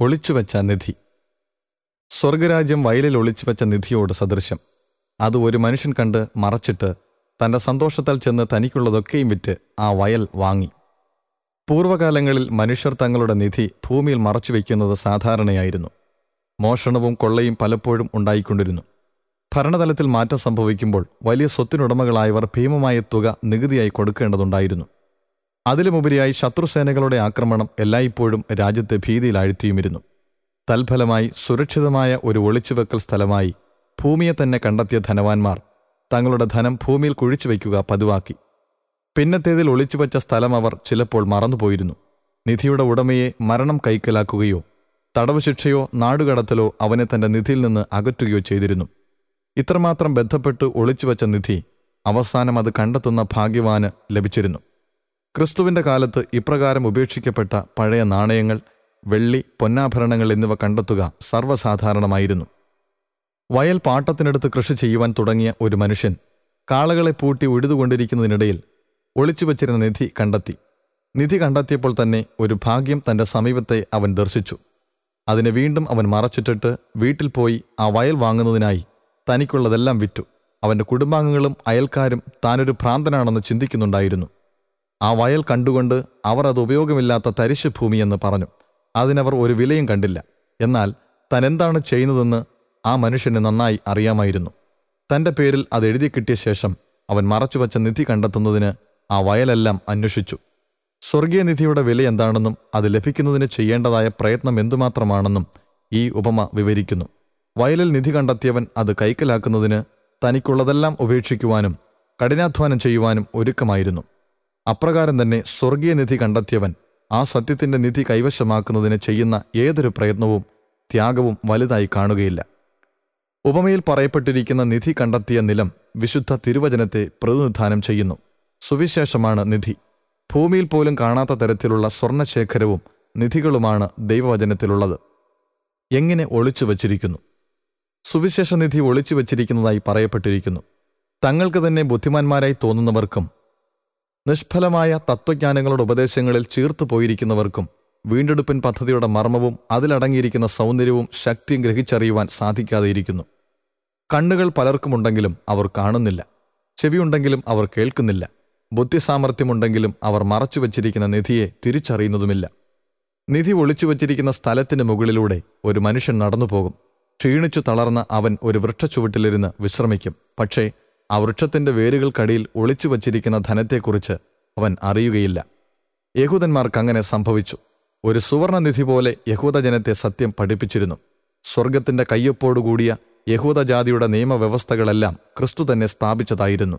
ഒളിച്ചുവെച്ച നിധി. സ്വർഗരാജ്യം വയലിൽ ഒളിച്ചുവെച്ച നിധിയോട് സദൃശ്യം. അത് ഒരു മനുഷ്യൻ കണ്ട് മറച്ചിട്ട് തൻ്റെ സന്തോഷത്താൽ ചെന്ന് തനിക്കുള്ളതൊക്കെയും വിറ്റ് ആ വയൽ വാങ്ങി. പൂർവ്വകാലങ്ങളിൽ മനുഷ്യർ തങ്ങളുടെ നിധി ഭൂമിയിൽ മറച്ചുവെക്കുന്നത് സാധാരണയായിരുന്നു. മോഷണവും കൊള്ളയും പലപ്പോഴും ഉണ്ടായിക്കൊണ്ടിരുന്നു. ഭരണതലത്തിൽ മാറ്റം സംഭവിക്കുമ്പോൾ വലിയ സ്വത്തിനുടമകളായവർ ഭീമമായ തുക നികുതിയായി കൊടുക്കേണ്ടതുണ്ടായിരുന്നു. അതിലുമുപരിയായി ശത്രുസേനകളുടെ ആക്രമണം എല്ലായ്പ്പോഴും രാജ്യത്തെ ഭീതിയിലാഴ്ത്തിയുമിരുന്നു. തൽഫലമായി സുരക്ഷിതമായ ഒരു ഒളിച്ചുവെക്കൽ സ്ഥലമായി ഭൂമിയെ തന്നെ കണ്ടെത്തിയ ധനവാന്മാർ തങ്ങളുടെ ധനം ഭൂമിയിൽ കുഴിച്ചുവെക്കുക പതിവാക്കി. പിന്നത്തേതിൽ ഒളിച്ചുവെച്ച സ്ഥലം അവർ ചിലപ്പോൾ മറന്നുപോയിരുന്നു. നിധിയുടെ ഉടമയെ മരണം കൈക്കലാക്കുകയോ തടവ് ശിക്ഷയോ നാടുകടത്തലോ അവനെ തന്റെ നിധിയിൽ നിന്ന് അകറ്റുകയോ ചെയ്തിരുന്നു. ഇത്രമാത്രം ബന്ധപ്പെട്ട് ഒളിച്ചുവെച്ച നിധി അവസാനം അത് കണ്ടെത്തുന്ന ഭാഗ്യവാന് ലഭിച്ചിരുന്നു. ക്രിസ്തുവിന്റെ കാലത്ത് ഇപ്രകാരം ഉപേക്ഷിക്കപ്പെട്ട പഴയ നാണയങ്ങൾ, വെള്ളി, പൊന്നാഭരണങ്ങൾ എന്നിവ കണ്ടെത്തുക സർവ്വസാധാരണമായിരുന്നു. വയൽ പാട്ടത്തിനടുത്ത് കൃഷി ചെയ്യുവാൻ തുടങ്ങിയ ഒരു മനുഷ്യൻ കാളകളെ പൂട്ടി ഉഴുതുകൊണ്ടിരിക്കുന്നതിനിടയിൽ ഒളിച്ചുവച്ചിരുന്ന നിധി കണ്ടെത്തി. നിധി കണ്ടെത്തിയപ്പോൾ തന്നെ ഒരു ഭാഗ്യം തൻ്റെ സമീപത്തെ അവൻ ദർശിച്ചു. അതിനെ വീണ്ടും അവൻ മറച്ചിട്ടിട്ട് വീട്ടിൽ പോയി ആ വയൽ വാങ്ങുന്നതിനായി തനിക്കുള്ളതെല്ലാം വിറ്റു. അവൻ്റെ കുടുംബാംഗങ്ങളും അയൽക്കാരും താനൊരു ഭ്രാന്തനാണെന്ന് ചിന്തിക്കുന്നുണ്ടായിരുന്നു. ആ വയൽ കണ്ടുകൊണ്ട് അവർ അത് ഉപയോഗമില്ലാത്ത തരിശു ഭൂമിയെന്ന് പറഞ്ഞു. അതിനവർ ഒരു വിലയും കണ്ടില്ല. എന്നാൽ താൻ എന്താണ് ചെയ്യുന്നതെന്ന് ആ മനുഷ്യന് നന്നായി അറിയാമായിരുന്നു. തൻ്റെ പേരിൽ അത് എഴുതി കിട്ടിയ ശേഷം അവൻ മറച്ചുവച്ച നിധി കണ്ടെത്തുന്നതിന് ആ വയലെല്ലാം അന്വേഷിച്ചു. സ്വർഗീയ നിധിയുടെ വില എന്താണെന്നും അത് ലഭിക്കുന്നതിന് ചെയ്യേണ്ടതായ പ്രയത്നം എന്തുമാത്രമാണെന്നും ഈ ഉപമ വിവരിക്കുന്നു. വയലിൽ നിധി കണ്ടെത്തിയവൻ അത് കൈക്കലാക്കുന്നതിന് തനിക്കുള്ളതെല്ലാം ഉപേക്ഷിക്കുവാനും കഠിനാധ്വാനം ചെയ്യുവാനും ഒരുക്കമായിരുന്നു. അപ്രകാരം തന്നെ സ്വർഗീയ നിധി കണ്ടെത്തിയവൻ ആ സത്യത്തിൻ്റെ നിധി കൈവശമാക്കുന്നതിന് ചെയ്യുന്ന ഏതൊരു പ്രയത്നവും ത്യാഗവും വലുതായി കാണുകയില്ല. ഉപമയിൽ പറയപ്പെട്ടിരിക്കുന്ന നിധി കണ്ടെത്തിയ നിലം വിശുദ്ധ തിരുവചനത്തെ പ്രതിനിധാനം ചെയ്യുന്നു. സുവിശേഷമാണ് നിധി. ഭൂമിയിൽ പോലും കാണാത്ത തരത്തിലുള്ള സ്വർണശേഖരവും നിധികളുമാണ് ദൈവവചനത്തിലുള്ളത്. എങ്ങനെ ഒളിച്ചുവച്ചിരിക്കുന്നു? സുവിശേഷനിധി ഒളിച്ചുവച്ചിരിക്കുന്നതായി പറയപ്പെട്ടിരിക്കുന്നു. തങ്ങൾക്ക് തന്നെ ബുദ്ധിമാന്മാരായി തോന്നുന്നവർക്കും നിഷ്ഫലമായ തത്വജ്ഞാനങ്ങളുടെ ഉപദേശങ്ങളിൽ ചീർത്തു പോയിരിക്കുന്നവർക്കും വീണ്ടെടുപ്പിൻ പദ്ധതിയുടെ മർമ്മവും അതിലടങ്ങിയിരിക്കുന്ന സൗന്ദര്യവും ശക്തിയും ഗ്രഹിച്ചറിയുവാൻ സാധിക്കാതെയിരിക്കുന്നു. കണ്ണുകൾ പലർക്കുമുണ്ടെങ്കിലും അവർ കാണുന്നില്ല. ചെവിയുണ്ടെങ്കിലും അവർ കേൾക്കുന്നില്ല. ബുദ്ധിസാമർഥ്യമുണ്ടെങ്കിലും അവർ മറച്ചുവച്ചിരിക്കുന്ന നിധിയെ തിരിച്ചറിയുന്നതുമില്ല. നിധി ഒളിച്ചുവച്ചിരിക്കുന്ന സ്ഥലത്തിന് മുകളിലൂടെ ഒരു മനുഷ്യൻ നടന്നുപോകും. ക്ഷീണിച്ചു തളർന്ന അവൻ ഒരു വൃക്ഷച്ചുവട്ടിലിരുന്ന് വിശ്രമിക്കും. പക്ഷേ ആ വൃക്ഷത്തിന്റെ വേരുകൾക്കടിയിൽ ഒളിച്ചുവച്ചിരിക്കുന്ന ധനത്തെക്കുറിച്ച് അവൻ അറിയുകയില്ല. യഹൂദന്മാർക്ക് അങ്ങനെ സംഭവിച്ചു. ഒരു സുവർണനിധി പോലെ യഹൂദജനത്തെ സത്യം പഠിപ്പിച്ചിരുന്നു. സ്വർഗത്തിന്റെ കയ്യൊപ്പോടുകൂടിയ യഹൂദജാതിയുടെ നിയമവ്യവസ്ഥകളെല്ലാം ക്രിസ്തു തന്നെ സ്ഥാപിച്ചതായിരുന്നു.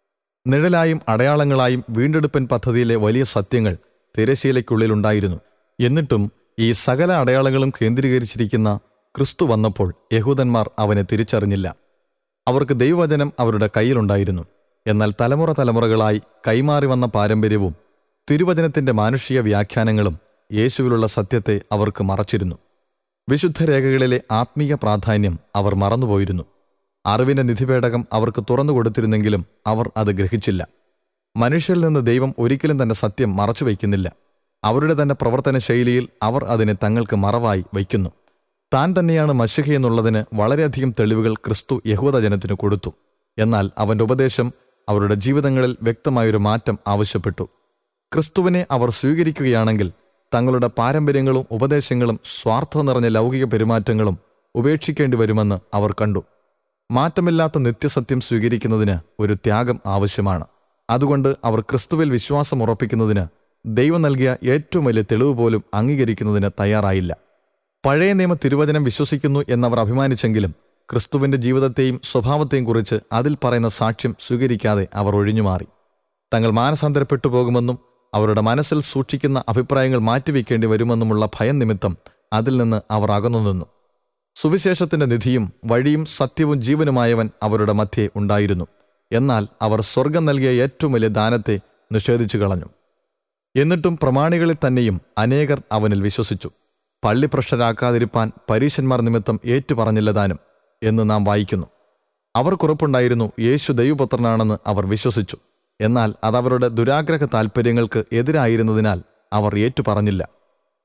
നിഴലായും അടയാളങ്ങളായും വീണ്ടെടുപ്പൻ പദ്ധതിയിലെ വലിയ സത്യങ്ങൾ തിരശീലയ്ക്കുള്ളിലുണ്ടായിരുന്നു. എന്നിട്ടും ഈ സകല അടയാളങ്ങളും കേന്ദ്രീകരിച്ചിരിക്കുന്ന ക്രിസ്തു വന്നപ്പോൾ യഹൂദന്മാർ അവനെ തിരിച്ചറിഞ്ഞില്ല. അവർക്ക് ദൈവവചനം അവരുടെ കയ്യിലുണ്ടായിരുന്നു. എന്നാൽ തലമുറ തലമുറകളായി കൈമാറി വന്ന പാരമ്പര്യവും തിരുവചനത്തിന്റെ മാനുഷിക വ്യാഖ്യാനങ്ങളും യേശുവിലുള്ള സത്യത്തെ അവർക്ക് മറച്ചിരുന്നു. വിശുദ്ധരേഖകളിലെ ആത്മീയ പ്രാധാന്യം അവർ മറന്നുപോയിരുന്നു. അറിവിന്റെ നിധിപേടകം അവർക്ക് തുറന്നു കൊടുത്തിരുന്നെങ്കിലും അവർ അത് ഗ്രഹിച്ചില്ല. മനുഷ്യരിൽ നിന്ന് ദൈവം ഒരിക്കലും തന്റെ സത്യം മറച്ചുവയ്ക്കുന്നില്ല. അവരുടെ തന്നെ പ്രവർത്തന ശൈലിയിൽ അവർ അതിനെ തങ്ങൾക്ക് മറവായി വയ്ക്കുന്നു. താൻ തന്നെയാണ് മശിഹ എന്നുള്ളതിന് വളരെയധികം തെളിവുകൾ ക്രിസ്തു യഹൂദജനത്തിന് കൊടുത്തു. എന്നാൽ അവന്റെ ഉപദേശം അവരുടെ ജീവിതങ്ങളിൽ വ്യക്തമായൊരു മാറ്റം ആവശ്യപ്പെട്ടു. ക്രിസ്തുവിനെ അവർ സ്വീകരിക്കുകയാണെങ്കിൽ തങ്ങളുടെ പാരമ്പര്യങ്ങളും ഉപദേശങ്ങളും സ്വാർത്ഥം നിറഞ്ഞ ലൗകിക പെരുമാറ്റങ്ങളും ഉപേക്ഷിക്കേണ്ടി വരുമെന്ന് അവർ കണ്ടു. മാറ്റമില്ലാത്ത നിത്യസത്യം സ്വീകരിക്കുന്നതിന് ഒരു ത്യാഗം ആവശ്യമാണ്. അതുകൊണ്ട് അവർ ക്രിസ്തുവിൽ വിശ്വാസം ഉറപ്പിക്കുന്നതിന് ദൈവം നൽകിയ ഏറ്റവും വലിയ തെളിവ് പോലും അംഗീകരിക്കുന്നതിന് തയ്യാറായില്ല. പഴയ നിയമ തിരുവചനം വിശ്വസിക്കുന്നു എന്നവർ അഭിമാനിച്ചെങ്കിലും ക്രിസ്തുവിന്റെ ജീവിതത്തെയും സ്വഭാവത്തെയും കുറിച്ച് അതിൽ പറയുന്ന സാക്ഷ്യം സ്വീകരിക്കാതെ അവർ ഒഴിഞ്ഞുമാറി. തങ്ങൾ മാനസാന്തരപ്പെട്ടു പോകുമെന്നും അവരുടെ മനസ്സിൽ സൂക്ഷിക്കുന്ന അഭിപ്രായങ്ങൾ മാറ്റിവെക്കേണ്ടി വരുമെന്നുമുള്ള ഭയം നിമിത്തം അതിൽ നിന്ന് അവർ അകന്നു നിന്നു. സുവിശേഷത്തിന്റെ നിധിയും വഴിയും സത്യവും ജീവനുമായവൻ അവരുടെ മധ്യേ ഉണ്ടായിരുന്നു. എന്നാൽ അവർ സ്വർഗം നൽകിയ ഏറ്റവും വലിയ ദാനത്തെ നിഷേധിച്ചു കളഞ്ഞു. എന്നിട്ടും പ്രമാണികളിൽ തന്നെയും അനേകർ അവനിൽ വിശ്വസിച്ചു. പള്ളിഭ്രഷ്ടരാക്കാതിരിപ്പാൻ പരീശന്മാർ നിമിത്തം ഏറ്റുപറഞ്ഞില്ലതാനും എന്ന് നാം വായിക്കുന്നു. അവർക്കുറപ്പുണ്ടായിരുന്നു യേശു ദൈവപുത്രനാണെന്ന് അവർ വിശ്വസിച്ചു. എന്നാൽ അതവരുടെ ദുരാഗ്രഹ താൽപ്പര്യങ്ങൾക്ക് എതിരായിരുന്നതിനാൽ അവർ ഏറ്റുപറഞ്ഞില്ല.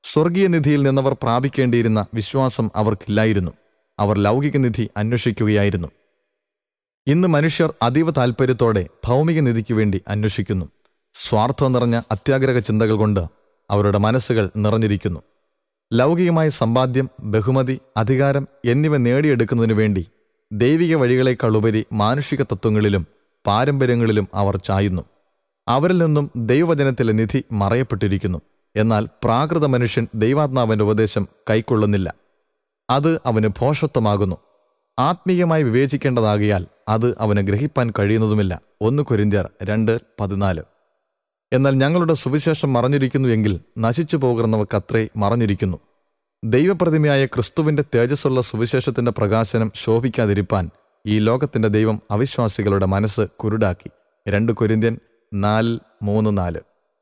സ്വർഗീയ നിധിയിൽ നിന്നവർ പ്രാപിക്കേണ്ടിയിരുന്ന വിശ്വാസം അവർക്കില്ലായിരുന്നു. അവർ ലൗകിക നിധി അന്വേഷിക്കുകയായിരുന്നു. ഇന്ന് മനുഷ്യർ അതീവ താൽപ്പര്യത്തോടെ ഭൗമിക നിധിക്ക് വേണ്ടി അന്വേഷിക്കുന്നു. സ്വാർത്ഥം നിറഞ്ഞ അത്യാഗ്രഹ ചിന്തകൾ കൊണ്ട് അവരുടെ മനസ്സുകൾ നിറഞ്ഞിരിക്കുന്നു. ലൗകികമായ സമ്പാദ്യം, ബഹുമതി, അധികാരം എന്നിവ നേടിയെടുക്കുന്നതിനു വേണ്ടി ദൈവിക വഴികളെക്കാളുപരി മാനുഷിക തത്വങ്ങളിലും പാരമ്പര്യങ്ങളിലും അവർ ചായുന്നു. അവരിൽ നിന്നും ദൈവവചനത്തിലെ നിധി മറയപ്പെട്ടിരിക്കുന്നു. എന്നാൽ പ്രാകൃത മനുഷ്യൻ ദൈവാത്മാവിൻ്റെ ഉപദേശം കൈക്കൊള്ളുന്നില്ല. അത് അവന് ഭോഷത്വമാകുന്നു. ആത്മീയമായി വിവേചിക്കേണ്ടതാകിയാൽ അത് അവന് ഗ്രഹിപ്പാൻ കഴിയുന്നതുമില്ല. 1 കൊരിന്ത്യർ 2:14. എന്നാൽ ഞങ്ങളുടെ സുവിശേഷം മറഞ്ഞിരിക്കുന്നു എങ്കിൽ നശിച്ചു പോകുന്നവക്കത്രേ മറഞ്ഞിരിക്കുന്നു. ദൈവപ്രതിമയായ ക്രിസ്തുവിൻ്റെ തേജസ്സുള്ള സുവിശേഷത്തിൻ്റെ പ്രകാശനം ശോഭിക്കാതിരിപ്പാൻ ഈ ലോകത്തിൻ്റെ ദൈവം അവിശ്വാസികളുടെ മനസ്സ് കുരുടാക്കി. 2 കൊരിന്ത്യൻ 4:3-4.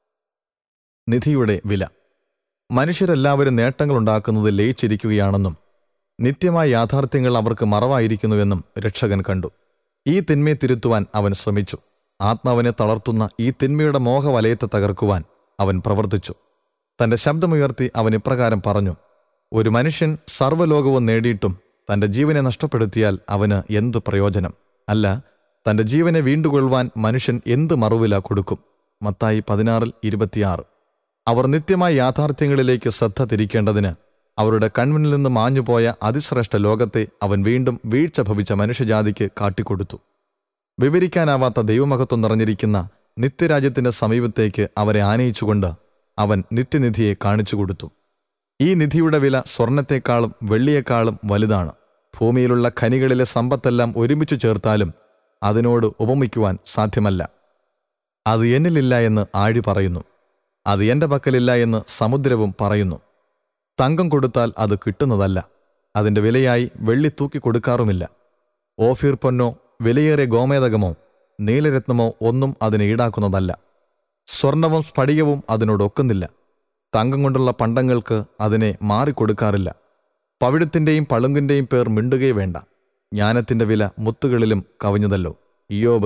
നിധിയുടെ വില. മനുഷ്യരെല്ലാവരും നേട്ടങ്ങളുണ്ടാക്കുന്നത് ലയിച്ചിരിക്കുകയാണെന്നും നിത്യമായ യാഥാർത്ഥ്യങ്ങൾ അവർക്ക് മറവായിരിക്കുന്നുവെന്നും രക്ഷകൻ കണ്ടു. ഈ തിന്മയെ തിരുത്തുവാൻ അവൻ ശ്രമിച്ചു. ആത്മാവിനെ തളർത്തുന്ന ഈ തിന്മയുടെ മോഹവലയത്തെ തകർക്കുവാൻ അവൻ പ്രവർത്തിച്ചു. തൻ്റെ ശബ്ദമുയർത്തി അവൻ ഇപ്രകാരം പറഞ്ഞു: ഒരു മനുഷ്യൻ സർവ്വലോകവും നേടിയിട്ടും തൻ്റെ ജീവനെ നഷ്ടപ്പെടുത്തിയാൽ അവന് എന്തു പ്രയോജനം? അല്ല, തൻ്റെ ജീവനെ വീണ്ടുകൊള്ളുവാൻ മനുഷ്യൻ എന്ത് മറുവില കൊടുക്കും? മത്തായി 16:26. അവർ നിത്യമായ യാഥാർത്ഥ്യങ്ങളിലേക്ക് ശ്രദ്ധ തിരിക്കേണ്ടതിന് അവരുടെ കൺമുന്നിൽ നിന്ന് മാഞ്ഞുപോയ അതിശ്രേഷ്ഠ ലോകത്തെ അവൻ വീണ്ടും വീഴ്ച ഭവിച്ച മനുഷ്യജാതിക്ക് കാട്ടിക്കൊടുത്തു. വിവരിക്കാനാവാത്ത ദൈവമഹത്വം നിറഞ്ഞിരിക്കുന്ന നിത്യരാജ്യത്തിൻ്റെ സമീപത്തേക്ക് അവരെ ആനയിച്ചുകൊണ്ട് അവൻ നിത്യനിധിയെ കാണിച്ചു കൊടുത്തു. ഈ നിധിയുടെ വില സ്വർണത്തെക്കാളും വെള്ളിയേക്കാളും വലുതാണ്. ഭൂമിയിലുള്ള ഖനികളിലെ സമ്പത്തെല്ലാം ഒരുമിച്ചു ചേർത്താലും അതിനോട് ഉപമിക്കുവാൻ സാധ്യമല്ല. അത് എന്നിലില്ല എന്ന് ആഴി പറയുന്നു. അത് എൻ്റെ പക്കലില്ല എന്ന് സമുദ്രവും പറയുന്നു. തങ്കം കൊടുത്താൽ അത് കിട്ടുന്നതല്ല. അതിൻ്റെ വിലയായി വെള്ളി തൂക്കി കൊടുക്കാറുമില്ല. ഓഫീർ പൊന്നോ വിലയേറിയ ഗോമേതകമോ നീലരത്നമോ ഒന്നും അതിനെ ഈടാക്കുന്നതല്ല. സ്വർണവും സ്ഫടികവും അതിനോടൊക്കുന്നില്ല. തങ്കം കൊണ്ടുള്ള പണ്ടങ്ങൾക്ക് അതിനെ മാറിക്കൊടുക്കാറില്ല. പവിഴത്തിൻ്റെയും പളുങ്കിൻ്റെയും പേർ മിണ്ടുകയേ വേണ്ട. ജ്ഞാനത്തിൻ്റെ വില മുത്തുകളിലും കവിഞ്ഞതല്ലോ. ഇയ്യോബ്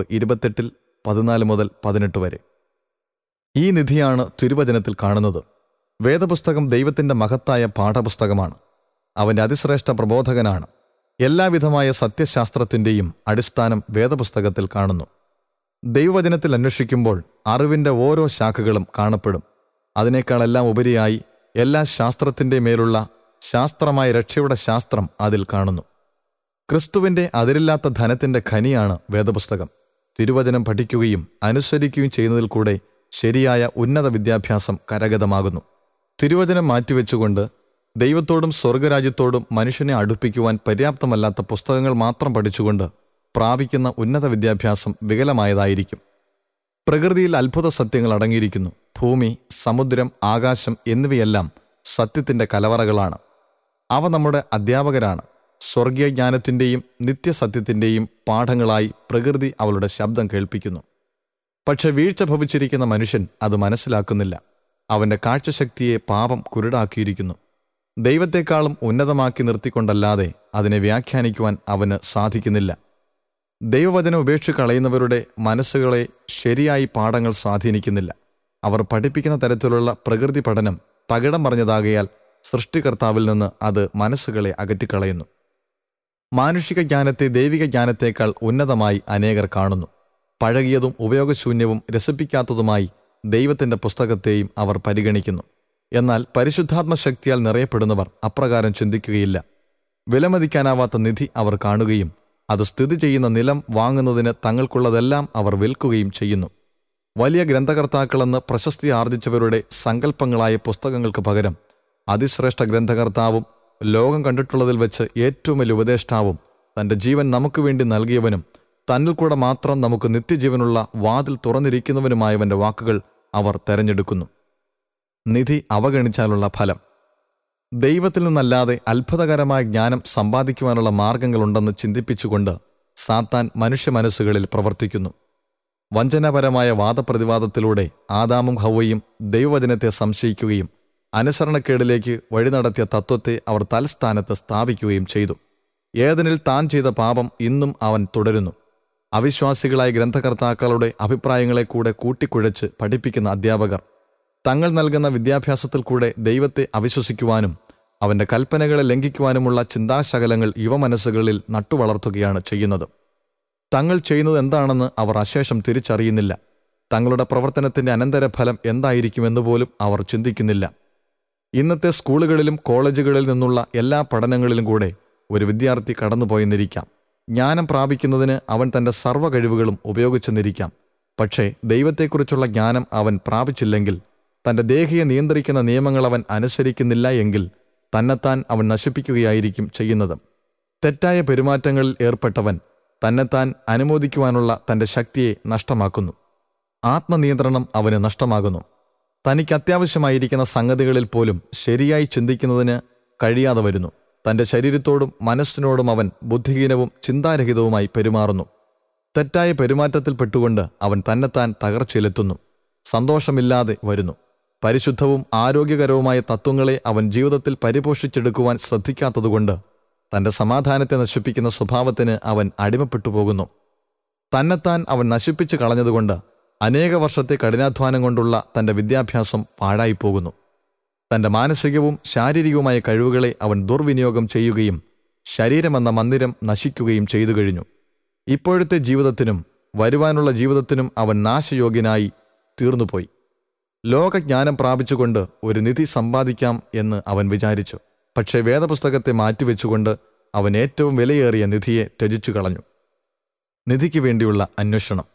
28:14-18 വരെ. ഈ നിധിയാണ് തിരുവചനത്തിൽ കാണുന്നത്. വേദപുസ്തകം ദൈവത്തിൻ്റെ മഹത്തായ പാഠപുസ്തകമാണ്. അവൻ്റെ അതിശ്രേഷ്ഠ പ്രബോധകനാണ്. എല്ലാവിധമായ സത്യശാസ്ത്രത്തിൻ്റെയും അടിസ്ഥാനം വേദപുസ്തകത്തിൽ കാണുന്നു. ദൈവവചനത്തിൽ അന്വേഷിക്കുമ്പോൾ അറിവിൻ്റെ ഓരോ ശാഖകളും കാണപ്പെടും. അതിനേക്കാളെല്ലാം ഉപരിയായി എല്ലാ ശാസ്ത്രത്തിൻ്റെ മേലുള്ള ശാസ്ത്രമായ രക്ഷയുടെ ശാസ്ത്രം അതിൽ കാണുന്നു. ക്രിസ്തുവിൻ്റെ അതിരില്ലാത്ത ധനത്തിൻ്റെ ഖനിയാണ് വേദപുസ്തകം. തിരുവചനം പഠിക്കുകയും അനുസരിക്കുകയും ചെയ്യുന്നതിൽ കൂടെ ശരിയായ ഉന്നത വിദ്യാഭ്യാസം കരഗതമാകുന്നു. തിരുവചനം മാറ്റിവെച്ചുകൊണ്ട് ദൈവത്തോടും സ്വർഗരാജ്യത്തോടും മനുഷ്യനെ അടുപ്പിക്കുവാൻ പര്യാപ്തമല്ലാത്ത പുസ്തകങ്ങൾ മാത്രം പഠിച്ചുകൊണ്ട് പ്രാപിക്കുന്ന ഉന്നത വിദ്യാഭ്യാസം വികലമായതായിരിക്കും. പ്രകൃതിയിൽ അത്ഭുത സത്യങ്ങൾ അടങ്ങിയിരിക്കുന്നു. ഭൂമി, സമുദ്രം, ആകാശം എന്നിവയെല്ലാം സത്യത്തിൻ്റെ കലവറകളാണ്. അവ നമ്മുടെ അധ്യാപകരാണ്. സ്വർഗീയ ജ്ഞാനത്തിൻ്റെയും നിത്യസത്യത്തിൻ്റെയും പാഠങ്ങളായി പ്രകൃതി അവളുടെ ശബ്ദം കേൾപ്പിക്കുന്നു. പക്ഷെ വീഴ്ച ഭവിച്ചിരിക്കുന്ന മനുഷ്യൻ അത് മനസ്സിലാക്കുന്നില്ല. അവൻ്റെ കാഴ്ചശക്തിയെ പാപം കുരുടാക്കിയിരിക്കുന്നു. ദൈവത്തെക്കാളും ഉന്നതമാക്കി നിർത്തിക്കൊണ്ടല്ലാതെ അതിനെ വ്യാഖ്യാനിക്കുവാൻ അവന് സാധിക്കുന്നില്ല. ദൈവവചനം ഉപേക്ഷിച്ച് കളയുന്നവരുടെ മനസ്സുകളെ ശരിയായി പാഠങ്ങൾ സ്വാധീനിക്കുന്നില്ല. അവർ പഠിപ്പിക്കുന്ന തരത്തിലുള്ള പ്രകൃതി പഠനം തകിടം മറിഞ്ഞതാകയാൽ സൃഷ്ടികർത്താവിൽ നിന്ന് അത് മനസ്സുകളെ അകറ്റിക്കളയുന്നു. മാനുഷിക ജ്ഞാനത്തെ ദൈവിക ജ്ഞാനത്തേക്കാൾ ഉന്നതമായി അനേകർ കാണുന്നു. പഴകിയതും ഉപയോഗശൂന്യവും രസിപ്പിക്കാത്തതുമായി ദൈവത്തിൻ്റെ പുസ്തകത്തെയും അവർ പരിഗണിക്കുന്നു. എന്നാൽ പരിശുദ്ധാത്മശക്തിയാൽ നിറയപ്പെടുന്നവർ അപ്രകാരം ചിന്തിക്കുകയില്ല. വിലമതിക്കാനാവാത്ത നിധി അവർ കാണുകയും അത് സ്ഥിതി ചെയ്യുന്ന നിലം വാങ്ങുന്നതിന് തങ്ങൾക്കുള്ളതെല്ലാം അവർ വിൽക്കുകയും ചെയ്യുന്നു. വലിയ ഗ്രന്ഥകർത്താക്കളെന്ന് പ്രശസ്തി ആർജിച്ചവരുടെ സങ്കല്പങ്ങളായ പുസ്തകങ്ങൾക്ക് പകരം അതിശ്രേഷ്ഠ ഗ്രന്ഥകർത്താവും ലോകം കണ്ടിട്ടുള്ളതിൽ വെച്ച് ഏറ്റവും വലിയ ഉപദേഷ്ടാവും തൻ്റെ ജീവൻ നമുക്ക് വേണ്ടി നൽകിയവനും തന്നിൽ കൂടെ മാത്രം നമുക്ക് നിത്യജീവനുള്ള വാതിൽ തുറന്നിരിക്കുന്നവനുമായവൻ്റെ വാക്കുകൾ അവർ തെരഞ്ഞെടുക്കുന്നു. നിധി അവഗണിച്ചാലുള്ള ഫലം. ദൈവത്തിൽ നിന്നല്ലാതെ അത്ഭുതകരമായ ജ്ഞാനം സമ്പാദിക്കുവാനുള്ള മാർഗങ്ങളുണ്ടെന്ന് ചിന്തിപ്പിച്ചുകൊണ്ട് സാത്താൻ മനുഷ്യ മനസ്സുകളിൽ പ്രവർത്തിക്കുന്നു. വഞ്ചനാപരമായ വാദപ്രതിവാദത്തിലൂടെ ആദാമും ഹവ്വയും ദൈവവചനത്തെ സംശയിക്കുകയും അനുസരണക്കേടിലേക്ക് വഴി നടത്തിയ തത്വത്തെ അവർ തൽസ്ഥാനത്ത് സ്ഥാപിക്കുകയും ചെയ്തു. ഏദനിൽ താൻ ചെയ്ത പാപം ഇന്നും അവൻ തുടരുന്നു. അവിശ്വാസികളായ ഗ്രന്ഥകർത്താക്കളുടെ അഭിപ്രായങ്ങളെ കൂടെ കൂട്ടിക്കുഴച്ച് പഠിപ്പിക്കുന്ന അധ്യാപകർ തങ്ങൾ നൽകുന്ന വിദ്യാഭ്യാസത്തിൽ കൂടെ ദൈവത്തെ അവിശ്വസിക്കുവാനും അവൻ്റെ കൽപ്പനകളെ ലംഘിക്കുവാനുമുള്ള ചിന്താശകലങ്ങൾ യുവമനസ്സുകളിൽ നട്ടുവളർത്തുകയാണ് ചെയ്യുന്നത്. തങ്ങൾ ചെയ്യുന്നത് എന്താണെന്ന് അവർ അശേഷം തിരിച്ചറിയുന്നില്ല. തങ്ങളുടെ പ്രവർത്തനത്തിൻ്റെ അനന്തരഫലം എന്തായിരിക്കുമെന്ന് പോലും അവർ ചിന്തിക്കുന്നില്ല. ഇന്നത്തെ സ്കൂളുകളിലും കോളേജുകളിൽ നിന്നുള്ള എല്ലാ പഠനങ്ങളിലും കൂടെ ഒരു വിദ്യാർത്ഥി കടന്നുപോയെന്നിരിക്കാം. ജ്ഞാനം പ്രാപിക്കുന്നതിന് അവൻ തൻ്റെ സർവ്വ കഴിവുകളും ഉപയോഗിച്ചെന്നിരിക്കാം. പക്ഷേ ദൈവത്തെക്കുറിച്ചുള്ള ജ്ഞാനം അവൻ പ്രാപിച്ചില്ലെങ്കിൽ, തൻ്റെ ദേഹിയെ നിയന്ത്രിക്കുന്ന നിയമങ്ങൾ അവൻ അനുസരിക്കുന്നില്ല എങ്കിൽ തന്നെത്താൻ അവൻ നശിപ്പിക്കുകയായിരിക്കും ചെയ്യുന്നത്. തെറ്റായ പെരുമാറ്റങ്ങളിൽ ഏർപ്പെട്ടവൻ തന്നെത്താൻ അനുമോദിക്കുവാനുള്ള തൻ്റെ ശക്തിയെ നഷ്ടമാക്കുന്നു. ആത്മനിയന്ത്രണം അവന് നഷ്ടമാകുന്നു. തനിക്ക് അത്യാവശ്യമായിരിക്കുന്ന സംഗതികളിൽ പോലും ശരിയായി ചിന്തിക്കുന്നതിന് കഴിയാതെ വരുന്നു. തൻ്റെ ശരീരത്തോടും മനസ്സിനോടും അവൻ ബുദ്ധിഹീനവും ചിന്താരഹിതവുമായി പെരുമാറുന്നു. തെറ്റായ പെരുമാറ്റത്തിൽപ്പെട്ടുകൊണ്ട് അവൻ തന്നെത്താൻ തകർച്ചയിലെത്തുന്നു. സന്തോഷമില്ലാതെ വരുന്നു. പരിശുദ്ധവും ആരോഗ്യകരവുമായ തത്വങ്ങളെ അവൻ ജീവിതത്തിൽ പരിപോഷിച്ചെടുക്കുവാൻ ശ്രദ്ധിക്കാത്തതുകൊണ്ട് തൻ്റെ സമാധാനത്തെ നശിപ്പിക്കുന്ന സ്വഭാവത്തിന് അവൻ അടിമപ്പെട്ടു പോകുന്നു. തന്നെത്താൻ അവൻ നശിപ്പിച്ചു കളഞ്ഞതുകൊണ്ട് അനേക വർഷത്തെ കഠിനാധ്വാനം കൊണ്ടുള്ള തൻ്റെ വിദ്യാഭ്യാസം പാഴായിപ്പോകുന്നു. തൻ്റെ മാനസികവും ശാരീരികവുമായ കഴിവുകളെ അവൻ ദുർവിനിയോഗം ചെയ്യുകയും ശരീരമെന്ന മന്ദിരം നശിക്കുകയും ചെയ്തു കഴിഞ്ഞു. ഇപ്പോഴത്തെ ജീവിതത്തിനും വരുവാനുള്ള ജീവിതത്തിനും അവൻ നാശയോഗ്യനായി തീർന്നുപോയി. ലോകജ്ഞാനം പ്രാപിച്ചുകൊണ്ട് ഒരു നിധി സമ്പാദിക്കാം എന്ന് അവൻ വിചാരിച്ചു. പക്ഷേ വേദപുസ്തകത്തെ മാറ്റിവെച്ചുകൊണ്ട് അവൻ ഏറ്റവും വിലയേറിയ നിധിയെ ത്യജിച്ചു കളഞ്ഞു. നിധിക്ക് വേണ്ടിയുള്ള അന്വേഷണം.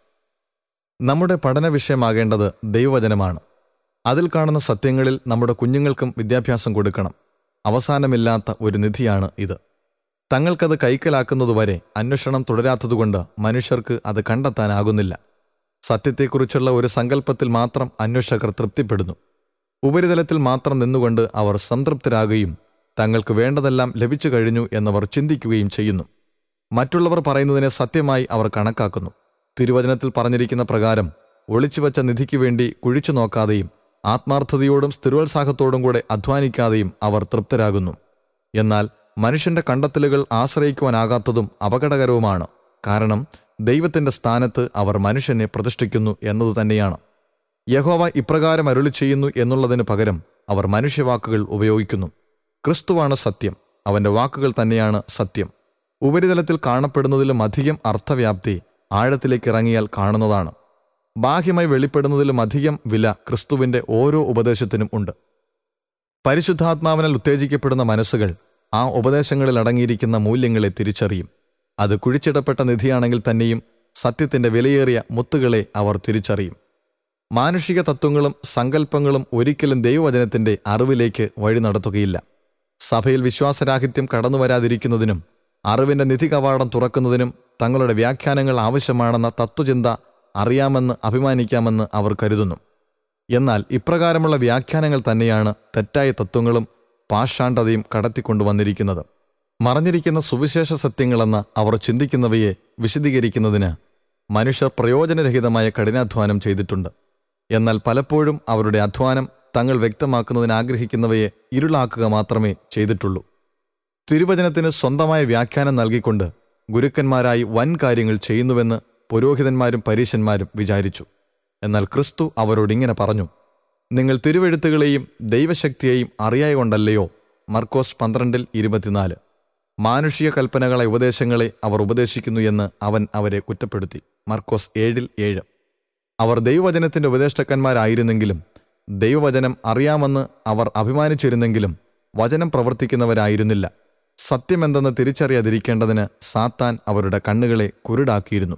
നമ്മുടെ പഠന വിഷയമാകേണ്ടത് ദൈവവചനമാണ്. അതിൽ കാണുന്ന സത്യങ്ങളിൽ നമ്മുടെ കുഞ്ഞുങ്ങൾക്കും വിദ്യാഭ്യാസം കൊടുക്കണം. അവസാനമില്ലാത്ത ഒരു നിധിയാണ് ഇത്. തങ്ങൾക്കത് കൈക്കലാക്കുന്നതുവരെ അന്വേഷണം തുടരാത്തതുകൊണ്ട് മനുഷ്യർക്ക് അത് കണ്ടെത്താനാകുന്നില്ല. സത്യത്തെക്കുറിച്ചുള്ള ഒരു സങ്കല്പത്തിൽ മാത്രം അന്വേഷകർ തൃപ്തിപ്പെടുന്നു. ഉപരിതലത്തിൽ മാത്രം നിന്നുകൊണ്ട് അവർ സംതൃപ്തരാകുകയും തങ്ങൾക്ക് വേണ്ടതെല്ലാം ലഭിച്ചു കഴിഞ്ഞു എന്നവർ ചിന്തിക്കുകയും ചെയ്യുന്നു. മറ്റുള്ളവർ പറയുന്നതിനെ സത്യമായി അവർ കണക്കാക്കുന്നു. തിരുവചനത്തിൽ പറഞ്ഞിരിക്കുന്ന പ്രകാരം ഒളിച്ചുവച്ച നിധിക്ക് വേണ്ടി കുഴിച്ചു നോക്കാതെയും ആത്മാർത്ഥതയോടും സ്ഥിരോത്സാഹത്തോടും കൂടെ അധ്വാനിക്കാതെയും അവർ തൃപ്തരാകുന്നു. എന്നാൽ മനുഷ്യന്റെ കണ്ടെത്തലുകൾ ആശ്രയിക്കുവാനാകാത്തതും അപകടകരവുമാണ്. കാരണം ദൈവത്തിൻ്റെ സ്ഥാനത്ത് അവർ മനുഷ്യനെ പ്രതിഷ്ഠിക്കുന്നു എന്നതുതന്നെയാണ്. യഹോവ ഇപ്രകാരം അരുളി ചെയ്യുന്നു എന്നുള്ളതിന് പകരം അവർ മനുഷ്യവാക്കുകൾ ഉപയോഗിക്കുന്നു. ക്രിസ്തുവാണ് സത്യം, അവൻ്റെ വാക്കുകൾ തന്നെയാണ് സത്യം. ഉപരിതലത്തിൽ കാണപ്പെടുന്നതിലും അധികം അർത്ഥവ്യാപ്തി ആഴത്തിലേക്ക് ഇറങ്ങിയാൽ കാണുന്നതാണ്. ബാഹ്യമായി വെളിപ്പെടുന്നതിലും അധികം വില ക്രിസ്തുവിൻ്റെ ഓരോ ഉപദേശത്തിനും ഉണ്ട്. പരിശുദ്ധാത്മാവിനാൽ ഉത്തേജിക്കപ്പെടുന്ന മനസ്സുകൾ ആ ഉപദേശങ്ങളിൽ അടങ്ങിയിരിക്കുന്ന മൂല്യങ്ങളെ തിരിച്ചറിയും. അത് കുഴിച്ചിടപ്പെട്ട നിധിയാണെങ്കിൽ തന്നെയും സത്യത്തിൻ്റെ വിലയേറിയ മുത്തുകളെ അവർ തിരിച്ചറിയും. മാനുഷിക തത്വങ്ങളും സങ്കല്പങ്ങളും ഒരിക്കലും ദൈവവചനത്തിൻ്റെ അറിവിലേക്ക് വഴി നടത്തുകയില്ല. സഭയിൽ വിശ്വാസരാഹിത്യം കടന്നുവരാതിരിക്കുന്നതിനും അറിവിൻ്റെ നിധി കവാടം തുറക്കുന്നതിനും തങ്ങളുടെ വ്യാഖ്യാനങ്ങൾ ആവശ്യമാണെന്ന തത്വചിന്ത അറിയാമെന്ന് അഭിമാനിക്കാമെന്ന് അവർ കരുതുന്നു. എന്നാൽ ഇപ്രകാരമുള്ള വ്യാഖ്യാനങ്ങൾ തന്നെയാണ് തെറ്റായ തത്വങ്ങളും പാഷാണ്ഡതയും കടത്തിക്കൊണ്ടുവന്നിരിക്കുന്നത്. മറഞ്ഞിരിക്കുന്ന സുവിശേഷ സത്യങ്ങളെന്ന് അവർ ചിന്തിക്കുന്നവയെ വിശദീകരിക്കുന്നതിന് മനുഷ്യർ പ്രയോജനരഹിതമായ കഠിനാധ്വാനം ചെയ്തിട്ടുണ്ട്. എന്നാൽ പലപ്പോഴും അവരുടെ അധ്വാനം തങ്ങൾ വ്യക്തമാക്കുന്നതിനാഗ്രഹിക്കുന്നവയെ ഇരുളാക്കുക മാത്രമേ ചെയ്തിട്ടുള്ളൂ. തിരുവചനത്തിന് സ്വന്തമായ വ്യാഖ്യാനം നൽകിക്കൊണ്ട് ഗുരുക്കന്മാരായി വൻ കാര്യങ്ങൾ ചെയ്യുന്നുവെന്ന് പുരോഹിതന്മാരും പരീശന്മാരും വിചാരിച്ചു. എന്നാൽ ക്രിസ്തു അവരോടിങ്ങനെ പറഞ്ഞു: നിങ്ങൾ തിരുവെഴുത്തുകളെയും ദൈവശക്തിയെയും അറിയായ കൊണ്ടല്ലയോ? മർക്കോസ് 12:24. മാനുഷിക കൽപ്പനകളെ ഉപദേശങ്ങളെ അവർ ഉപദേശിക്കുന്നു എന്ന് അവൻ അവരെ കുറ്റപ്പെടുത്തി. മർക്കോസ് 7:7. അവർ ദൈവവചനത്തിൻ്റെ ഉപദേഷ്ടാക്കന്മാരായിരുന്നെങ്കിലും ദൈവവചനം അറിയാമെന്ന് അവർ അഭിമാനിച്ചിരുന്നെങ്കിലും വചനം പ്രവർത്തിക്കുന്നവരായിരുന്നില്ല. സത്യമെന്തെന്ന് തിരിച്ചറിയാതിരിക്കേണ്ടതിന് സാത്താൻ അവരുടെ കണ്ണുകളെ കുരുടാക്കിയിരുന്നു.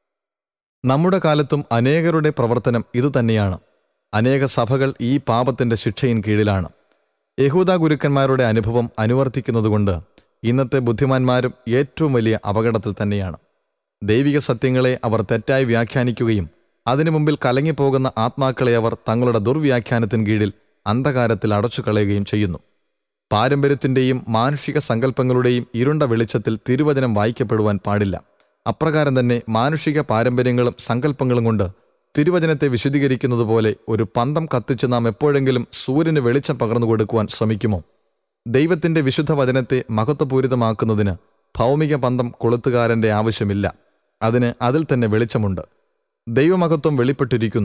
നമ്മുടെ കാലത്തും അനേകരുടെ പ്രവർത്തനം ഇതുതന്നെയാണ്. അനേക സഭകൾ ഈ പാപത്തിൻ്റെ ശിക്ഷയിൻ കീഴിലാണ്. യഹൂദ ഗുരുക്കന്മാരുടെ അനുഭവം അനുവർത്തിക്കുന്നതുകൊണ്ട് ഇന്നത്തെ ബുദ്ധിമാന്മാരും ഏറ്റവും വലിയ അപകടത്തിൽ തന്നെയാണ്. ദൈവിക സത്യങ്ങളെ അവർ തെറ്റായി വ്യാഖ്യാനിക്കുകയും അതിനു മുമ്പിൽ കലങ്ങിപ്പോകുന്ന ആത്മാക്കളെ അവർ തങ്ങളുടെ ദുർവ്യാഖ്യാനത്തിന് കീഴിൽ അന്ധകാരത്തിൽ അടച്ചുകളയുകയും ചെയ്യുന്നു. പാരമ്പര്യത്തിൻ്റെയും മാനുഷിക സങ്കല്പങ്ങളുടെയും ഇരുണ്ട വെളിച്ചത്തിൽ തിരുവചനം വായിക്കപ്പെടുവാൻ പാടില്ല. അപ്രകാരം തന്നെ മാനുഷിക പാരമ്പര്യങ്ങളും സങ്കല്പങ്ങളും കൊണ്ട് തിരുവചനത്തെ വിശദീകരിക്കുന്നത് പോലെ ഒരു പന്തം കത്തിച്ച് നാം എപ്പോഴെങ്കിലും സൂര്യന് വെളിച്ചം പകർന്നു കൊടുക്കുവാൻ ശ്രമിക്കുമോ? ദൈവത്തിൻ്റെ വിശുദ്ധ വചനത്തെ മഹത്വപൂരിതമാക്കുന്നതിന് ഭൗമിക പന്തം കൊളുത്തുകാരൻ്റെ ആവശ്യമില്ല. അതിന് അതിൽ തന്നെ വെളിച്ചമുണ്ട്. ദൈവമഹത്വം വെളിപ്പെട്ടിരിക്കുന്നു.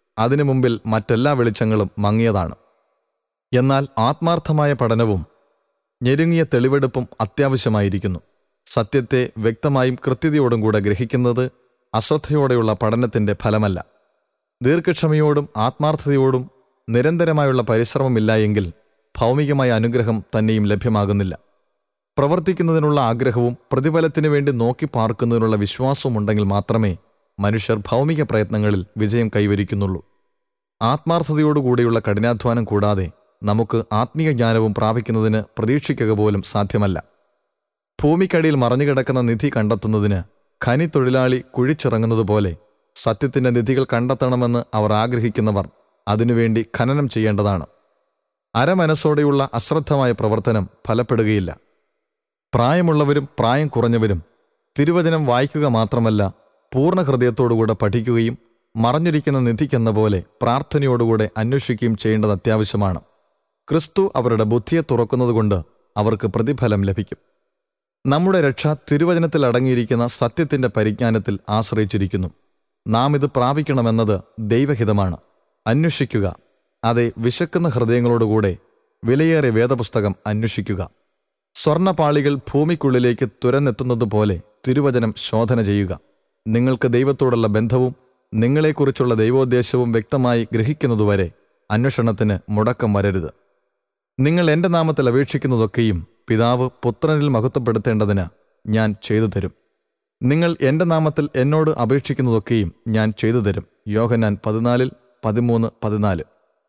അതിനു മുമ്പിൽ മറ്റെല്ലാ വെളിച്ചങ്ങളും മങ്ങിയതാണ്. എന്നാൽ ആത്മാർത്ഥമായ പഠനവും ഞെരുങ്ങിയ തെളിവെടുപ്പും അത്യാവശ്യമായിരിക്കുന്നു. സത്യത്തെ വ്യക്തമായും കൃത്യതയോടും കൂടെ ഗ്രഹിക്കുന്നത് അശ്രദ്ധയോടെയുള്ള പഠനത്തിൻ്റെ ഫലമല്ല. ദീർഘക്ഷമയോടും ആത്മാർത്ഥതയോടും നിരന്തരമായുള്ള പരിശ്രമമില്ല എങ്കിൽ ഭൗമികമായ അനുഗ്രഹം തന്നെയും ലഭ്യമാകുന്നില്ല. പ്രവർത്തിക്കുന്നതിനുള്ള ആഗ്രഹവും പ്രതിഫലത്തിനു വേണ്ടി നോക്കി പാർക്കുന്നതിനുള്ള വിശ്വാസവും ഉണ്ടെങ്കിൽ മാത്രമേ മനുഷ്യർ ഭൗമിക പ്രയത്നങ്ങളിൽ വിജയം കൈവരിക്കുന്നുള്ളൂ. ആത്മാർത്ഥതയോടുകൂടിയുള്ള കഠിനാധ്വാനം കൂടാതെ നമുക്ക് ആത്മീയ ജ്ഞാനവും പ്രാപിക്കുന്നതിന് പ്രതീക്ഷിക്കുക പോലും സാധ്യമല്ല. ഭൂമിക്കടിയിൽ മറഞ്ഞുകിടക്കുന്ന നിധി കണ്ടെത്തുന്നതിന് ഖനി തൊഴിലാളി കുഴിച്ചിറങ്ങുന്നതുപോലെ സത്യത്തിൻ്റെ നിധികൾ കണ്ടെത്തണമെന്ന് അവർ ആഗ്രഹിക്കുന്നവർ അതിനുവേണ്ടി ഖനനം ചെയ്യേണ്ടതാണ്. അരമനസ്സോടെയുള്ള അശ്രദ്ധമായ പ്രവർത്തനം ഫലപ്പെടുകയില്ല. പ്രായമുള്ളവരും പ്രായം കുറഞ്ഞവരും തിരുവചനം വായിക്കുക മാത്രമല്ല, പൂർണ്ണ ഹൃദയത്തോടുകൂടെ പഠിക്കുകയും മറഞ്ഞിരിക്കുന്ന നിധിക്കെന്ന പോലെ പ്രാർത്ഥനയോടുകൂടെ അന്വേഷിക്കുകയും ചെയ്യേണ്ടത് അത്യാവശ്യമാണ്. ക്രിസ്തു അവരുടെ ബുദ്ധിയെ തുറക്കുന്നതുകൊണ്ട് അവർക്ക് പ്രതിഫലം ലഭിക്കും. നമ്മുടെ രക്ഷ തിരുവചനത്തിൽ അടങ്ങിയിരിക്കുന്ന സത്യത്തിൻ്റെ പരിജ്ഞാനത്തിൽ ആശ്രയിച്ചിരിക്കുന്നു. നാം ഇത് പ്രാപിക്കണമെന്നത് ദൈവഹിതമാണ്. അന്വേഷിക്കുക. അതെ, വിശക്കുന്ന ഹൃദയങ്ങളോടുകൂടെ വിലയേറിയ വേദപുസ്തകം അന്വേഷിക്കുക. സ്വർണപാളികൾ ഭൂമിക്കുള്ളിലേക്ക് തുരന്നെത്തുന്നതുപോലെ തിരുവചനം ശോധന ചെയ്യുക. നിങ്ങൾക്ക് ദൈവത്തോടുള്ള ബന്ധവും നിങ്ങളെക്കുറിച്ചുള്ള ദൈവോദ്ദേശവും വ്യക്തമായി ഗ്രഹിക്കുന്നതുവരെ അന്വേഷണത്തിന് മുടക്കം വരരുത്. നിങ്ങൾ എൻ്റെ നാമത്തിൽ അപേക്ഷിക്കുന്നതൊക്കെയും പിതാവ് പുത്രനിൽ മഹത്വപ്പെടുത്തേണ്ടതിന് ഞാൻ ചെയ്തു തരും. നിങ്ങൾ എൻ്റെ നാമത്തിൽ എന്നോട് അപേക്ഷിക്കുന്നതൊക്കെയും ഞാൻ ചെയ്തു തരും. യോഹന്നാൻ 14:13-14.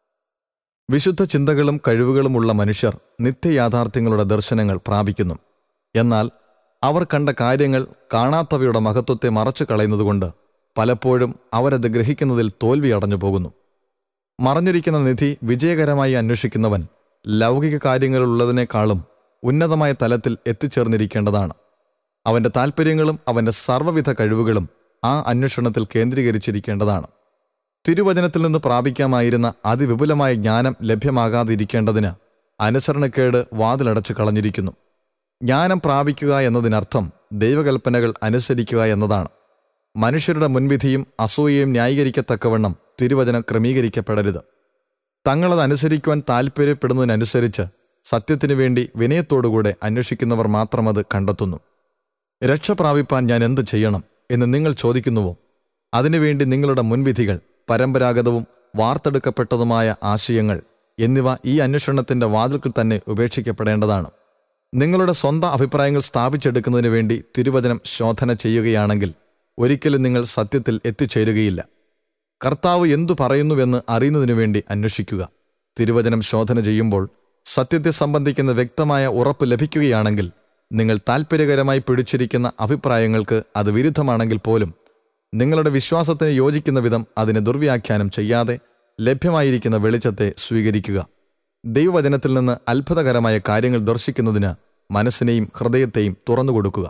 വിശുദ്ധ ചിന്തകളും കഴിവുകളുമുള്ള മനുഷ്യർ നിത്യയാഥാർത്ഥ്യങ്ങളുടെ ദർശനങ്ങൾ പ്രാപിക്കുന്നു. എന്നാൽ അവർ കണ്ട കാര്യങ്ങൾ കാണാത്തവയുടെ മഹത്വത്തെ മറച്ചു കളയുന്നതുകൊണ്ട് പലപ്പോഴും അവരത് ഗ്രഹിക്കുന്നതിൽ തോൽവി അടഞ്ഞു പോകുന്നു. മറഞ്ഞിരിക്കുന്ന നിധി വിജയകരമായി അന്വേഷിക്കുന്നവൻ ലൗകിക കാര്യങ്ങളുള്ളതിനേക്കാളും ഉന്നതമായ തലത്തിൽ എത്തിച്ചേർന്നിരിക്കേണ്ടതാണ്. അവൻ്റെ താൽപ്പര്യങ്ങളും അവൻ്റെ സർവ്വവിധ കഴിവുകളും ആ അന്വേഷണത്തിൽ കേന്ദ്രീകരിച്ചിരിക്കേണ്ടതാണ്. തിരുവചനത്തിൽ നിന്ന് പ്രാപിക്കാമായിരുന്ന അതിവിപുലമായ ജ്ഞാനം ലഭ്യമാകാതിരിക്കേണ്ടതിന് അനുസരണക്കേട് വാതിലടച്ചു കളഞ്ഞിരിക്കുന്നു. ജ്ഞാനം പ്രാപിക്കുക എന്നതിനർത്ഥം ദൈവകൽപ്പനകൾ അനുസരിക്കുക എന്നതാണ്. മനുഷ്യരുടെ മുൻവിധിയും അസൂയയും ന്യായീകരിക്കത്തക്കവണ്ണം തിരുവചനം ക്രമീകരിക്കപ്പെടരുത്. തങ്ങളത് അനുസരിക്കുവാൻ താൽപ്പര്യപ്പെടുന്നതിനനുസരിച്ച് സത്യത്തിനു വേണ്ടി വിനയത്തോടുകൂടെ അന്വേഷിക്കുന്നവർ മാത്രം അത് കണ്ടെത്തുന്നു. രക്ഷ പ്രാപിപ്പാൻ ഞാൻ എന്ത് ചെയ്യണം എന്ന് നിങ്ങൾ ചോദിക്കുന്നുവോ? അതിനുവേണ്ടി നിങ്ങളുടെ മുൻവിധികൾ, പരമ്പരാഗതവും വാർത്തെടുക്കപ്പെട്ടതുമായ ആശയങ്ങൾ എന്നിവ ഈ അന്വേഷണത്തിൻ്റെ വാതിൽക്കൽ തന്നെ ഉപേക്ഷിക്കപ്പെടേണ്ടതാണ്. നിങ്ങളുടെ സ്വന്തം അഭിപ്രായങ്ങൾ സ്ഥാപിച്ചെടുക്കുന്നതിന് വേണ്ടി തിരുവചനം ശോധന ചെയ്യുകയാണെങ്കിൽ ഒരിക്കലും നിങ്ങൾ സത്യത്തിൽ എത്തിച്ചേരുകയില്ല. കർത്താവ് എന്തു പറയുന്നുവെന്ന് അറിയുന്നതിനു വേണ്ടി അന്വേഷിക്കുക. തിരുവചനം ശോധന ചെയ്യുമ്പോൾ സത്യത്തെ സംബന്ധിക്കുന്ന വ്യക്തമായ ഉറപ്പ് ലഭിക്കുകയാണെങ്കിൽ നിങ്ങൾ താൽപ്പര്യകരമായി പിടിച്ചിരിക്കുന്ന അഭിപ്രായങ്ങൾക്ക് അത് വിരുദ്ധമാണെങ്കിൽ പോലും നിങ്ങളുടെ വിശ്വാസത്തിന് യോജിക്കുന്ന വിധം അതിനെ ദുർവ്യാഖ്യാനം ചെയ്യാതെ ലഭ്യമായിരിക്കുന്ന വെളിച്ചത്തെ സ്വീകരിക്കുക. ദൈവവചനത്തിൽ നിന്ന് അത്ഭുതകരമായ കാര്യങ്ങൾ ദർശിക്കുന്നതിന് മനസ്സിനെയും ഹൃദയത്തെയും തുറന്നുകൊടുക്കുക.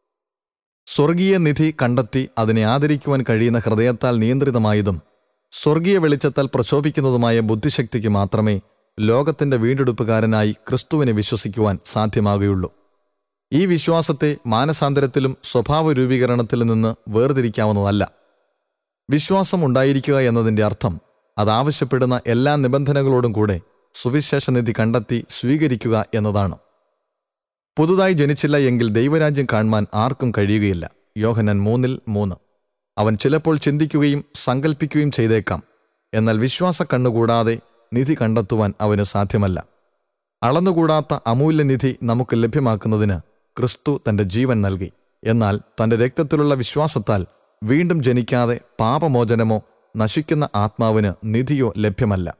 സ്വർഗീയ നിധി കണ്ടെത്തി അതിനെ ആദരിക്കുവാൻ കഴിയുന്ന ഹൃദയത്താൽ നിയന്ത്രിതമായതും സ്വർഗീയ വെളിച്ചത്താൽ പ്രശോഭിക്കുന്നതുമായ ബുദ്ധിശക്തിക്ക് മാത്രമേ ലോകത്തിൻ്റെ വീണ്ടെടുപ്പുകാരനായി ക്രിസ്തുവിനെ വിശ്വസിക്കുവാൻ സാധ്യമാകുകയുള്ളൂ. ഈ വിശ്വാസത്തെ മാനസാന്തരത്തിലും സ്വഭാവ രൂപീകരണത്തിൽ നിന്ന് വേർതിരിക്കാവുന്നതല്ല. വിശ്വാസം ഉണ്ടായിരിക്കുക എന്നതിൻ്റെ അർത്ഥം അതാവശ്യപ്പെടുന്ന എല്ലാ നിബന്ധനകളോടും കൂടെ സുവിശേഷനിധി കണ്ടെത്തി സ്വീകരിക്കുക എന്നതാണ്. പുതുതായി ജനിച്ചില്ല എങ്കിൽ ദൈവരാജ്യം കാണുവാൻ ആർക്കും കഴിയുകയില്ല. യോഹന്നാൻ 3:3. അവൻ ചിലപ്പോൾ ചിന്തിക്കുകയും സങ്കല്പിക്കുകയും ചെയ്തേക്കാം. എന്നാൽ വിശ്വാസ കണ്ണുകൂടാതെ നിധി കണ്ടെത്തുവാൻ അവന് സാധ്യമല്ല. അളന്നുകൂടാത്ത അമൂല്യനിധി നമുക്ക് ലഭ്യമാക്കുന്നതിന് ക്രിസ്തു തൻ്റെ ജീവൻ നൽകി. എന്നാൽ തൻ്റെ രക്തത്തിലുള്ള വിശ്വാസത്താൽ വീണ്ടും ജനിക്കാതെ പാപമോചനമോ നശിക്കുന്ന ആത്മാവിന് നിധിയോ ലഭ്യമല്ല.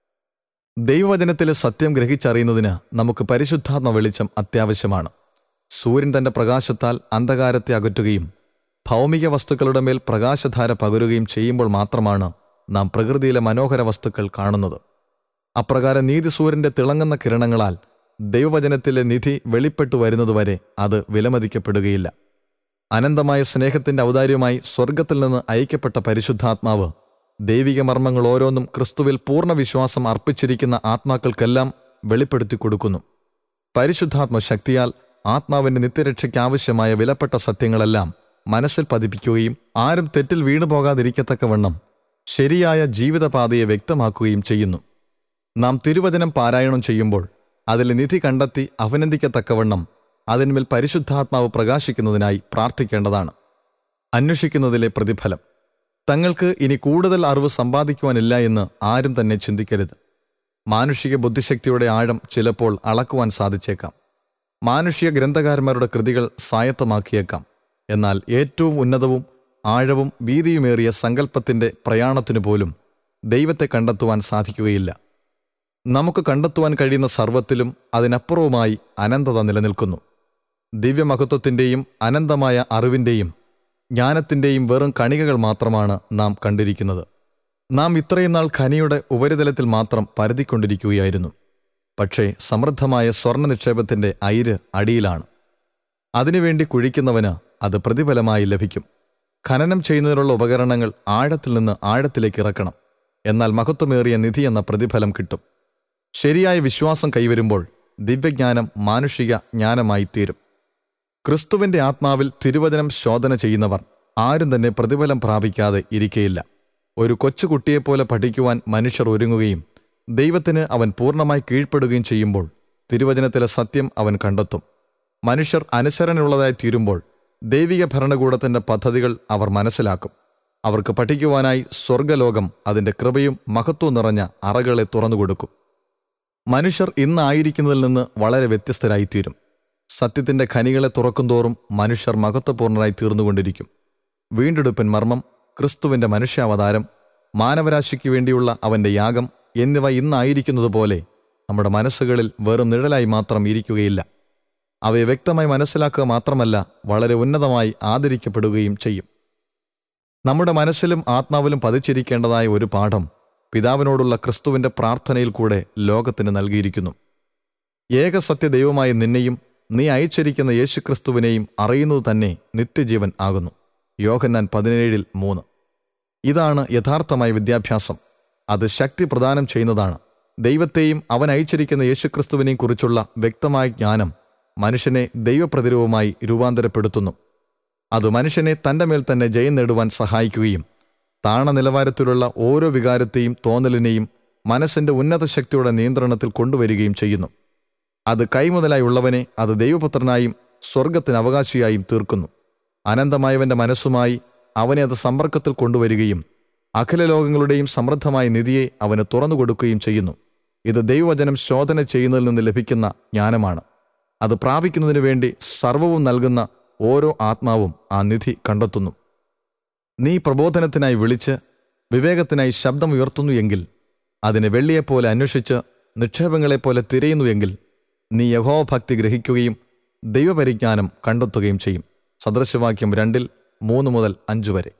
ദൈവവചനത്തിലെ സത്യം ഗ്രഹിച്ചറിയുന്നതിന് നമുക്ക് പരിശുദ്ധാത്മ വെളിച്ചം അത്യാവശ്യമാണ്. സൂര്യൻ തൻ്റെ പ്രകാശത്താൽ അന്ധകാരത്തെ അകറ്റുകയും ഭൗമിക വസ്തുക്കളുടെ മേൽ പ്രകാശധാര പകരുകയും ചെയ്യുമ്പോൾ മാത്രമാണ് നാം പ്രകൃതിയിലെ മനോഹര വസ്തുക്കൾ കാണുന്നത്. അപ്രകാരം നീതിസൂര്യൻ്റെ തിളങ്ങുന്ന കിരണങ്ങളാൽ ദൈവവചനത്തിലെ നിധി വെളിപ്പെട്ടു വരുന്നതുവരെ അത് വിലമതിക്കപ്പെടുകയില്ല. അനന്തമായ സ്നേഹത്തിൻ്റെ ഔദാര്യമായി സ്വർഗത്തിൽ നിന്ന് അയക്കപ്പെട്ട പരിശുദ്ധാത്മാവ് ദൈവിക മർമ്മങ്ങൾ ഓരോന്നും ക്രിസ്തുവിൽ പൂർണ്ണ വിശ്വാസം അർപ്പിച്ചിരിക്കുന്ന ആത്മാക്കൾക്കെല്ലാം വെളിപ്പെടുത്തി കൊടുക്കുന്നു. പരിശുദ്ധാത്മ ശക്തിയാൽ ആത്മാവിൻ്റെ നിത്യരക്ഷയ്ക്ക് ആവശ്യമായ വിലപ്പെട്ട സത്യങ്ങളെല്ലാം മനസ്സിൽ പതിപ്പിക്കുകയും ആരും തെറ്റിൽ വീണുപോകാതിരിക്കത്തക്കവണ്ണം ശരിയായ ജീവിതപാതയെ വ്യക്തമാക്കുകയും ചെയ്യുന്നു. നാം തിരുവചനം പാരായണം ചെയ്യുമ്പോൾ അതിൽ നിധി കണ്ടെത്തി അഭിനന്ദിക്കത്തക്കവണ്ണം അതിന്മേൽ പരിശുദ്ധാത്മാവ് പ്രകാശിക്കുന്നതിനായി പ്രാർത്ഥിക്കേണ്ടതാണ്. അന്വേഷിക്കുന്നതിലെ പ്രതിഫലം. തങ്ങൾക്ക് ഇനി കൂടുതൽ അറിവ് സമ്പാദിക്കുവാനില്ല എന്ന് ആരും തന്നെ ചിന്തിക്കരുത്. മാനുഷിക ബുദ്ധിശക്തിയുടെ ആഴം ചിലപ്പോൾ അളക്കുവാൻ സാധിച്ചേക്കാം. മാനുഷിക ഗ്രന്ഥകാരന്മാരുടെ കൃതികൾ സ്വായത്തമാക്കിയേക്കാം. എന്നാൽ ഏറ്റവും ഉന്നതവും ആഴവും വീതിയുമേറിയ സങ്കല്പത്തിൻ്റെ പ്രയാണത്തിനു പോലും ദൈവത്തെ കണ്ടെത്തുവാൻ സാധിക്കുകയില്ല. നമുക്ക് കണ്ടെത്തുവാൻ കഴിയുന്ന സർവ്വത്തിലും അതിനപ്പുറവുമായി അനന്തത നിലനിൽക്കുന്നു. ദിവ്യമഹത്വത്തിൻ്റെയും അനന്തമായ അറിവിൻ്റെയും ജ്ഞാനത്തിൻ്റെയും വെറും കണികകൾ മാത്രമാണ് നാം കണ്ടിരിക്കുന്നത്. നാം ഇത്രയും നാൾ ഖനിയുടെ ഉപരിതലത്തിൽ മാത്രം പരതിക്കൊണ്ടിരിക്കുകയായിരുന്നു. പക്ഷേ സമൃദ്ധമായ സ്വർണ്ണ നിക്ഷേപത്തിൻ്റെ അയിര് അടിയിലാണ്. അതിനുവേണ്ടി കുഴിക്കുന്നവന് അത് പ്രതിഫലമായി ലഭിക്കും. ഖനനം ചെയ്യുന്നതിനുള്ള ഉപകരണങ്ങൾ ആഴത്തിൽ നിന്ന് ആഴത്തിലേക്ക് ഇറക്കണം. എന്നാൽ മഹത്വമേറിയ നിധി എന്ന പ്രതിഫലം കിട്ടും. ശരിയായ വിശ്വാസം കൈവരുമ്പോൾ ദിവ്യജ്ഞാനം മാനുഷിക ജ്ഞാനമായി തീരും. ക്രിസ്തുവിൻ്റെ ആത്മാവിൽ തിരുവചനം ശോധന ചെയ്യുന്നവർ ആരും തന്നെ പ്രതിഫലം പ്രാപിക്കാതെ ഇരിക്കയില്ല. ഒരു കൊച്ചുകുട്ടിയെപ്പോലെ പഠിക്കുവാൻ മനുഷ്യർ ഒരുങ്ങുകയും ദൈവത്തിന് അവൻ പൂർണ്ണമായി കീഴ്പ്പെടുകയും ചെയ്യുമ്പോൾ തിരുവചനത്തിലെ സത്യം അവൻ കണ്ടെത്തും. മനുഷ്യർ അനുസരണയുള്ളതായി തീരുമ്പോൾ ദൈവിക ഭരണകൂടത്തിൻ്റെ പദ്ധതികൾ അവർ മനസ്സിലാക്കും. അവർക്ക് പഠിക്കുവാനായി സ്വർഗലോകം അതിൻ്റെ കൃപയും മഹത്വവും നിറഞ്ഞ അറകളെ തുറന്നുകൊടുക്കും. മനുഷ്യർ ഇന്നായിരിക്കുന്നതിൽ നിന്ന് വളരെ വ്യത്യസ്തരായിത്തീരും. സത്യത്തിൻ്റെ ഖനികളെ തുറക്കുന്തോറും മനുഷ്യർ മഹത്വപൂർണരായി തീർന്നുകൊണ്ടിരിക്കും. വീണ്ടെടുപ്പിൻ മർമ്മം, ക്രിസ്തുവിൻ്റെ മനുഷ്യാവതാരം, മാനവരാശിക്ക് വേണ്ടിയുള്ള അവൻ്റെ യാഗം എന്നിവ ഇന്നായിരിക്കുന്നതുപോലെ നമ്മുടെ മനസ്സുകളിൽ വെറും നിഴലായി മാത്രം ഇരിക്കുകയില്ല. അവയെ വ്യക്തമായി മനസ്സിലാക്കുക മാത്രമല്ല, വളരെ ഉന്നതമായി ആദരിക്കപ്പെടുകയും ചെയ്യും. നമ്മുടെ മനസ്സിലും ആത്മാവിലും പതിച്ചിരിക്കേണ്ടതായ ഒരു പാഠം പിതാവിനോടുള്ള ക്രിസ്തുവിൻ്റെ പ്രാർത്ഥനയിൽ കൂടെ ലോകത്തിന് നൽകിയിരിക്കുന്നു. ഏകസത്യ ദൈവമായ നിന്നെയും നീ അയച്ചിരിക്കുന്ന യേശുക്രിസ്തുവിനെയും അറിയുന്നത് തന്നെ നിത്യജീവൻ ആകുന്നു. യോഹന്നാൻ 17:3. ഇതാണ് യഥാർത്ഥമായ വിദ്യാഭ്യാസം. അത് ശക്തി പ്രദാനം ചെയ്യുന്നതാണ്. ദൈവത്തെയും അവൻ അയച്ചിരിക്കുന്ന യേശുക്രിസ്തുവിനെയും കുറിച്ചുള്ള വ്യക്തമായ ജ്ഞാനം മനുഷ്യനെ ദൈവപ്രതിരൂപമായി രൂപാന്തരപ്പെടുത്തുന്നു. അത് മനുഷ്യനെ തൻ്റെ മേൽ തന്നെ ജയം നേടുവാൻ സഹായിക്കുകയും താണ നിലവാരത്തിലുള്ള ഓരോ വികാരത്തെയും തോന്നലിനെയും മനസ്സിൻ്റെ ഉന്നത ശക്തിയുടെ നിയന്ത്രണത്തിൽ കൊണ്ടുവരികയും ചെയ്യുന്നു. അത് കൈമുതലായി ഉള്ളവനെ അത് ദൈവപുത്രനായും സ്വർഗത്തിന് അവകാശിയായും തീർക്കുന്നു. അനന്തമായവൻ്റെ മനസ്സുമായി അവനെ അത് സമ്പർക്കത്തിൽ കൊണ്ടുവരികയും അഖില ലോകങ്ങളുടെയും സമൃദ്ധമായ നിധിയെ അവന് തുറന്നുകൊടുക്കുകയും ചെയ്യുന്നു. ഇത് ദൈവവചനം ശോധന ചെയ്യുന്നതിൽ നിന്ന് ലഭിക്കുന്ന ജ്ഞാനമാണ്. അത് പ്രാപിക്കുന്നതിനു വേണ്ടി സർവവും നൽകുന്ന ഓരോ ആത്മാവും ആ നിധി കണ്ടെത്തുന്നു. നീ പ്രബോധനത്തിനായി വിളിച്ച് വിവേകത്തിനായി ശബ്ദമുയർത്തുന്നു എങ്കിൽ, അതിനെ വെള്ളിയെപ്പോലെ അന്വേഷിച്ച് നിക്ഷേപങ്ങളെപ്പോലെ തിരയുന്നു എങ്കിൽ, നീ യഹോവഭക്തി ഗ്രഹിക്കുകയും ദൈവപരിജ്ഞാനം കണ്ടെത്തുകയും ചെയ്യും. സദൃശവാക്യം 2:3-5 വരെ.